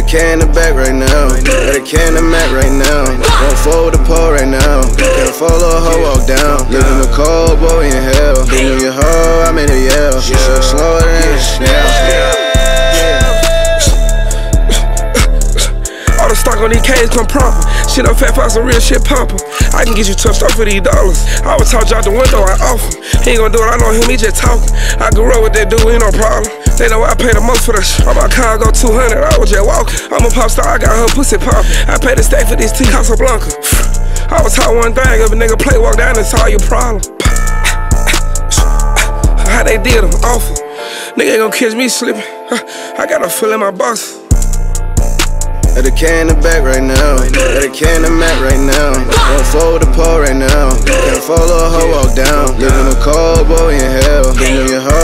K in the back right now. Got a K in the mat right now. Won't fold the pole right now. Can't follow a hoe walk down. Living the cold boy in hell. Being your hoe, I made her yell. She so slower than a snail. All the stock on these K's come proper. Shit up fat for some real shit popper. I can get you touched up for these dollars. I was talk out the window, I offer. He ain't gonna do it, I know him, he just talking. I grew up with that dude, ain't no problem. They know I pay the most for that shit. On my car, I go 200, I was just walking. I'm a pop star, I got her pussy poppin'. I paid the stay for this T Casablanca. I was taught one thing, if a nigga play, walk down and solve your problem. How they did them, awful. Nigga ain't gonna catch me slipping. I got a feel in my box. Got a K in the back right now. Got a K in the mat right now. Won't fold the pole right now. Can't follow a hoe walk down. Living a cold boy in hell. Being your hoe.